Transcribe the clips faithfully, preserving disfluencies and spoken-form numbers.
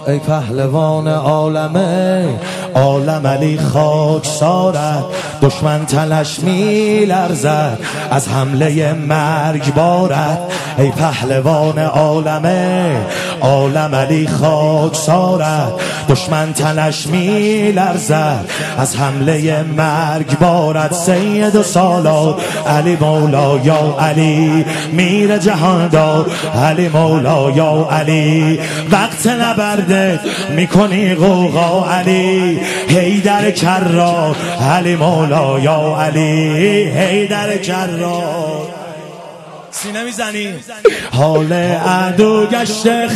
ای پهلوان عالمه، عالم علی خاکسارت، دشمن تنش می لرزد از حمله مرگبارت. ای پهلوان عالمه، عالم علی خاکسارت، دشمن تنش می لرزد از حمله مرگبارت. سید و سالار علی مولا یا علی، میر جهاندار علی مولا یا علی، وقت نبرده میکنی غوغا علی، حیدر کرار علی مولا یا علی، حیدر کرار. سینه میزنی حال عدو گشته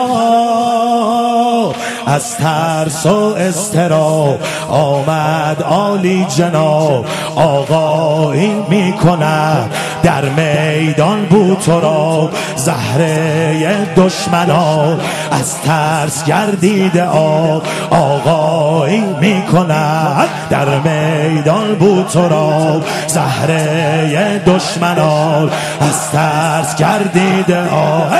خراب، از ترس و اضطراب آمد عالی جناب، آقایی میکند در میدان بود تو را زهره دشمنان، از ترس گردیده آب آقایی میکند در میدان بود تو را زهره دشمنان، از ترس گردیده آب.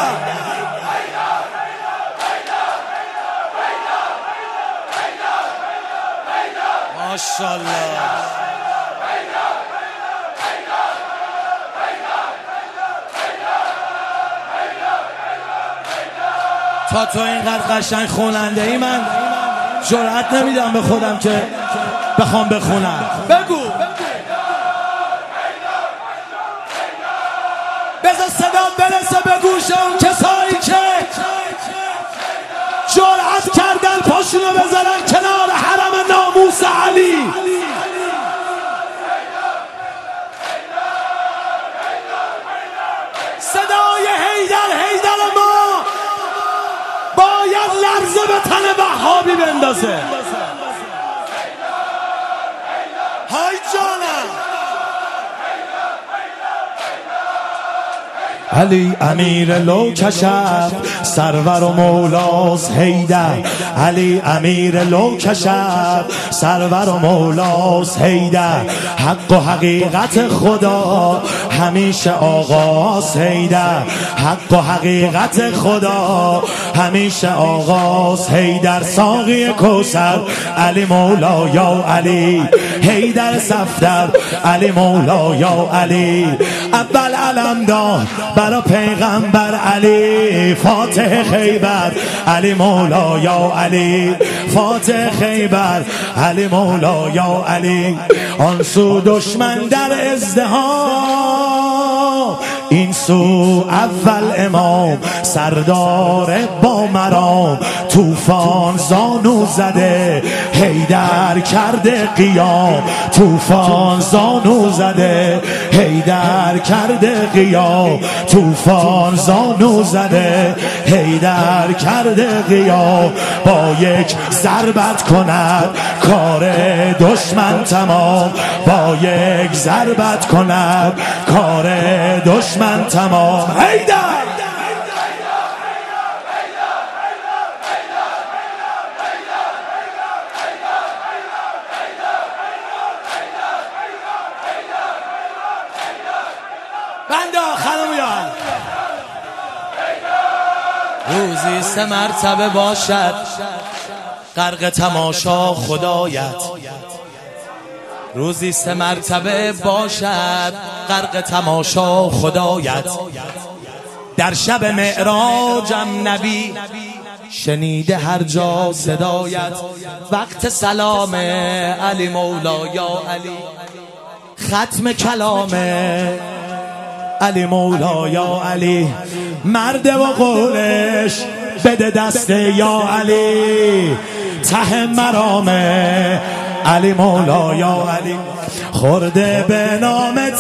ماشاءالله. تا تو اینقدر قشنگ خوننده ای من جرأت نمیدم به خودم که بخوام بخونم. بگو بذار صدا برسه به گوش اون کسایی که جرأت کردن پاشونو بذارن کنار حرم ناموس علی. صدای حیدر حیدر ما باید لرزه به تن وهابی بندازه. های جانم علی امیر لوکشف سرور و مولاز حیدر، علی امیر لوکشف سرور و مولاز حیدر، حق و حقیقت خدا همیشه آغاز حیدر، حق و حقیقت خدا همیشه آغاز حیدر. ساقی کوثر علی مولا یا علی، حیدر صفدر علی مولا یا علی، اول علمدار برا پیغمبر علی، فاتح خیبر علی مولا یا علی، فاتح خیبر علی مولا یا علی. آن سو دشمن در ازدحام، این سو اول امام سردار با مرام، طوفان زانو زده حیدر کرده قیام، طوفان زانو زده حیدر کرده قیام، طوفان زانو زده حیدر کرده قیام. با یک ضربت کند کار دشمن تمام، با یک ضربت کند کار دشمن تمام. حیدر بند آخرم یاد روزی سه مرتبه باشد غرق تماشا خدایت، روزی سه مرتبه باشد غرق تماشا خدایت. در شب معراجم نبی شنیده هر جا صدایت، وقت سلام علی مولا یا علی، ختم کلام علی مولا یا علی، مرد و قولش بده دست یا علی، ته مرامه علی مولا یا علی، خورده به نامت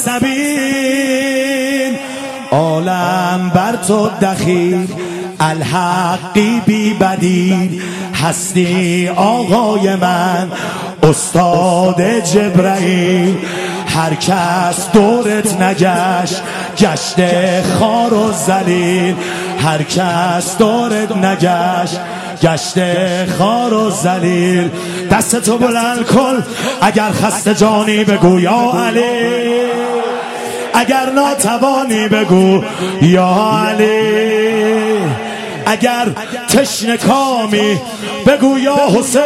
سلسبیل، عالم بر تو دخیل، الحقی بی بدیل، هستی آقای من استاد جبرائیل، هر کس دورت نگشت گشته خار و ذلیل، هر کس دورت نگشت گشته خار و ذلیل. دستتو بلند کن اگر خسته جانی بگو یا علی، اگر ناتوانی بگو یا علی، اگر تشنه کامی بگو یا حسین.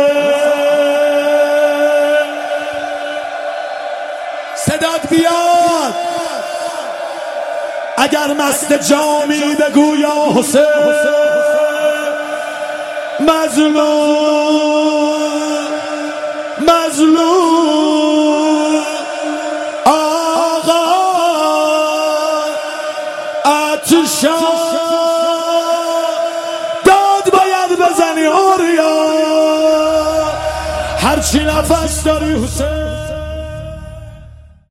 صدات بیاد. اگر مست جامی بگو یا حسین. مظلوم مظلوم آقا عطشان داد باید بزنی آریا هرچی نفس داری حسین.